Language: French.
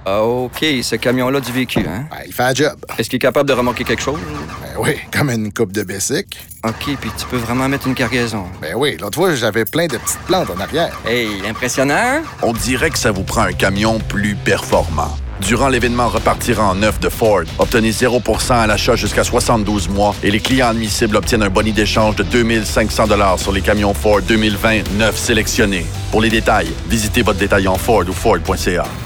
Ah, OK, ce camion-là du vécu, hein? Ben, il fait la job. Est-ce qu'il est capable de remorquer quelque chose? Ben oui, comme une coupe de Bessic. OK, puis tu peux vraiment mettre une cargaison. Ben oui, l'autre fois, j'avais plein de petites plantes en arrière. Hey, impressionnant! On dirait que ça vous prend un camion plus performant. Durant l'événement Repartir en neuf de Ford, obtenez 0% à l'achat jusqu'à 72 mois et les clients admissibles obtiennent un boni d'échange de 2500 $ sur les camions Ford 2020 neufs sélectionnés. Pour les détails, visitez votre détaillant Ford ou Ford.ca.